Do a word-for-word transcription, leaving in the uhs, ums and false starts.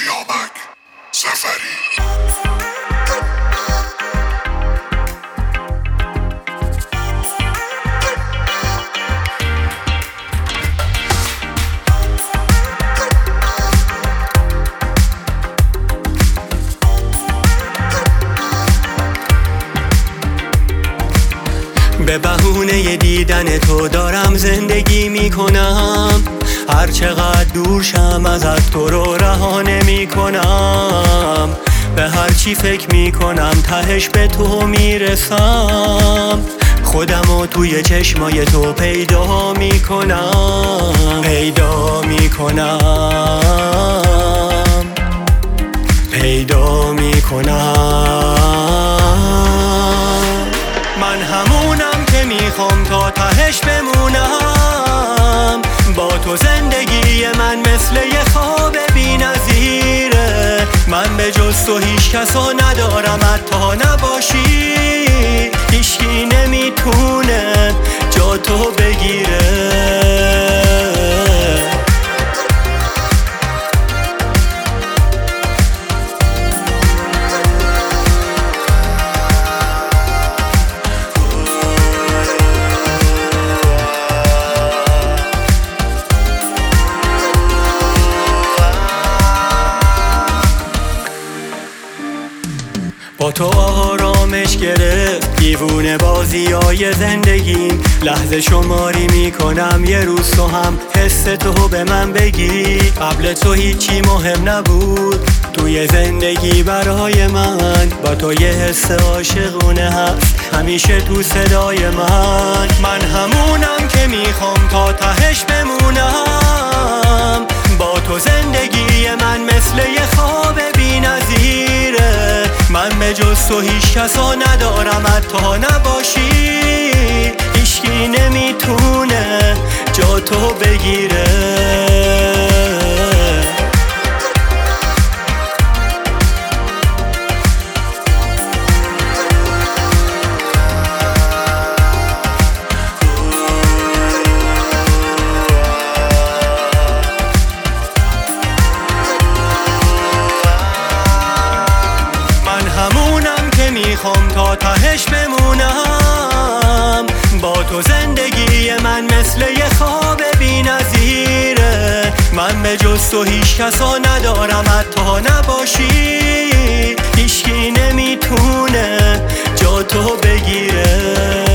سیامک سفری. به بهونه دیدن تو دارم زندگی میکنم، هر چقدر دور شم ازت تو رو رها نمی کنم. به هر چی فکر میکنم تهش به تو میرسم، خودمو توی چشمای تو پیدا میکنم، پیدا میکنم، پیدا میکنم. من همونم که میخوام تا تهش بمونم، با تو زندگی من مثل یه خواب بی نظیره. من به جز تو هیچ کسا ندارم، حتی نباشی هیچکی نمیتونه جا تو بگیره. با تو آرامش گرفت دیوونه بازیای زندگیم، لحظه شماری میکنم یه روز تو هم حس تو به من بگی. قبل تو هیچی مهم نبود توی زندگی برای من، با تو یه حس عاشقونه هست همیشه تو صدای من. من همونم که میخوام تا تهش بمونم، با تو زندگی من مثل یه خواب بی نظیره. من به جز تو هیچ کسا ندارم، حتی نباشی هیچکی نمیتونه جا تو بگیره. میخوام تا تهش بمونم، با تو زندگی من مثل یه خواب بی نظیره. من به جز تو هیچ کسا ندارم، حتی نباشی هیچکی نمیتونه جا تو بگیره.